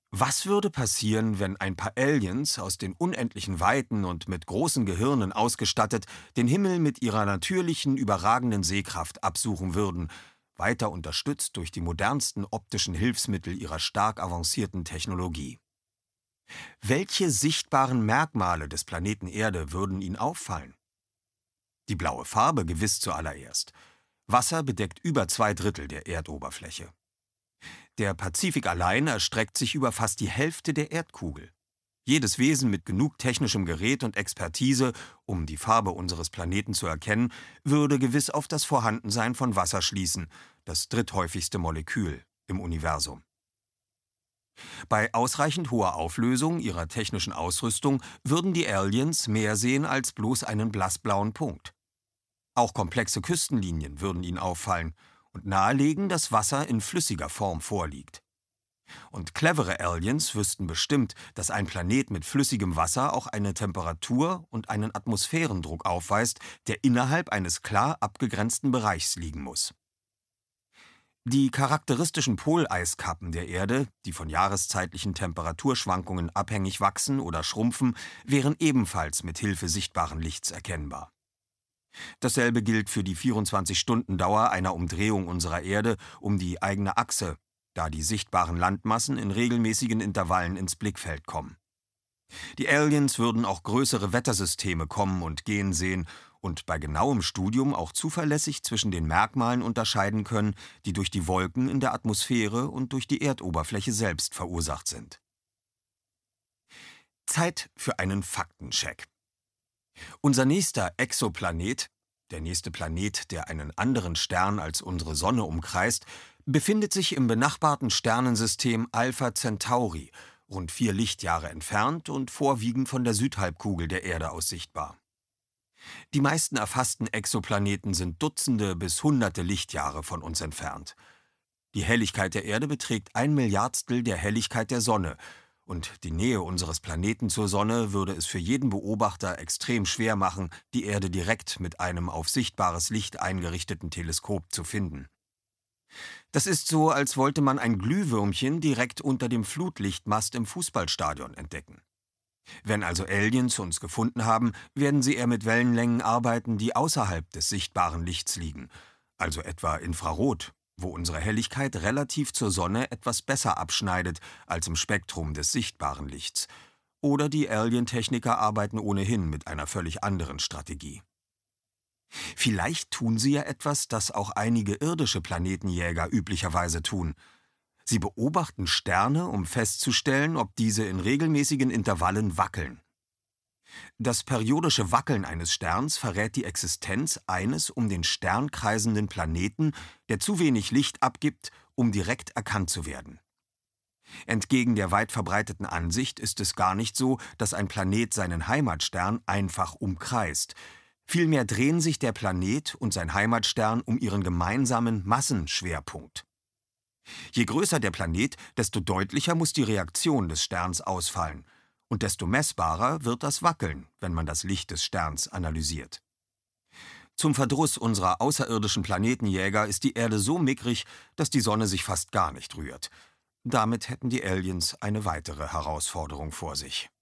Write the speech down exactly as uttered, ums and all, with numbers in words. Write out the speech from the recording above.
Was würde passieren, wenn ein paar Aliens aus den unendlichen Weiten und mit großen Gehirnen ausgestattet den Himmel mit ihrer natürlichen, überragenden Sehkraft absuchen würden, weiter unterstützt durch die modernsten optischen Hilfsmittel ihrer stark avancierten Technologie? Welche sichtbaren Merkmale des Planeten Erde würden ihnen auffallen? Die blaue Farbe gewiss zuallererst. Wasser bedeckt über zwei Drittel der Erdoberfläche. Der Pazifik allein erstreckt sich über fast die Hälfte der Erdkugel. Jedes Wesen mit genug technischem Gerät und Expertise, um die Farbe unseres Planeten zu erkennen, würde gewiss auf das Vorhandensein von Wasser schließen, das dritthäufigste Molekül im Universum. Bei ausreichend hoher Auflösung ihrer technischen Ausrüstung würden die Aliens mehr sehen als bloß einen blassblauen Punkt. Auch komplexe Küstenlinien würden ihnen auffallen und nahelegen, dass Wasser in flüssiger Form vorliegt. Und clevere Aliens wüssten bestimmt, dass ein Planet mit flüssigem Wasser auch eine Temperatur und einen Atmosphärendruck aufweist, der innerhalb eines klar abgegrenzten Bereichs liegen muss. Die charakteristischen Poleiskappen der Erde, die von jahreszeitlichen Temperaturschwankungen abhängig wachsen oder schrumpfen, wären ebenfalls mit Hilfe sichtbaren Lichts erkennbar. Dasselbe gilt für die vierundzwanzig-Stunden-Dauer einer Umdrehung unserer Erde um die eigene Achse, da die sichtbaren Landmassen in regelmäßigen Intervallen ins Blickfeld kommen. Die Aliens würden auch größere Wettersysteme kommen und gehen sehen und bei genauem Studium auch zuverlässig zwischen den Merkmalen unterscheiden können, die durch die Wolken in der Atmosphäre und durch die Erdoberfläche selbst verursacht sind. Zeit für einen Faktencheck. Unser nächster Exoplanet, der nächste Planet, der einen anderen Stern als unsere Sonne umkreist, befindet sich im benachbarten Sternensystem Alpha Centauri, rund vier Lichtjahre entfernt und vorwiegend von der Südhalbkugel der Erde aus sichtbar. Die meisten erfassten Exoplaneten sind Dutzende bis Hunderte Lichtjahre von uns entfernt. Die Helligkeit der Erde beträgt ein Milliardstel der Helligkeit der Sonne, und die Nähe unseres Planeten zur Sonne würde es für jeden Beobachter extrem schwer machen, die Erde direkt mit einem auf sichtbares Licht eingerichteten Teleskop zu finden. Das ist so, als wollte man ein Glühwürmchen direkt unter dem Flutlichtmast im Fußballstadion entdecken. Wenn also Aliens uns gefunden haben, werden sie eher mit Wellenlängen arbeiten, die außerhalb des sichtbaren Lichts liegen, also etwa Infrarot, wo unsere Helligkeit relativ zur Sonne etwas besser abschneidet als im Spektrum des sichtbaren Lichts. Oder die Alien-Techniker arbeiten ohnehin mit einer völlig anderen Strategie. Vielleicht tun sie ja etwas, das auch einige irdische Planetenjäger üblicherweise tun. Sie beobachten Sterne, um festzustellen, ob diese in regelmäßigen Intervallen wackeln. Das periodische Wackeln eines Sterns verrät die Existenz eines um den Stern kreisenden Planeten, der zu wenig Licht abgibt, um direkt erkannt zu werden. Entgegen der weit verbreiteten Ansicht ist es gar nicht so, dass ein Planet seinen Heimatstern einfach umkreist. Vielmehr drehen sich der Planet und sein Heimatstern um ihren gemeinsamen Massenschwerpunkt. Je größer der Planet, desto deutlicher muss die Reaktion des Sterns ausfallen. Und desto messbarer wird das Wackeln, wenn man das Licht des Sterns analysiert. Zum Verdruss unserer außerirdischen Planetenjäger ist die Erde so mickrig, dass die Sonne sich fast gar nicht rührt. Damit hätten die Aliens eine weitere Herausforderung vor sich.